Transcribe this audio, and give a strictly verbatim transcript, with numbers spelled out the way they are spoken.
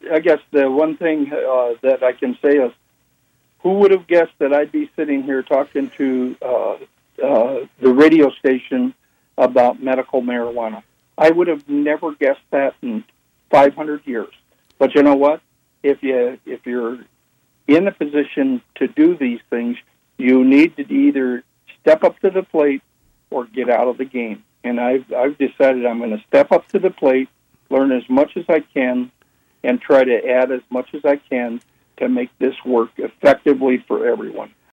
I guess the one thing uh, that I can say is, who would have guessed that I'd be sitting here talking to uh, uh, the radio station about medical marijuana? I would have never guessed that in five hundred years. But you know what? If you if you're in a position to do these things, you need to either step up to the plate or get out of the game. And I've I've decided I'm going to step up to the plate, learn as much as I can, and try to add as much as I can to make this work effectively for everyone.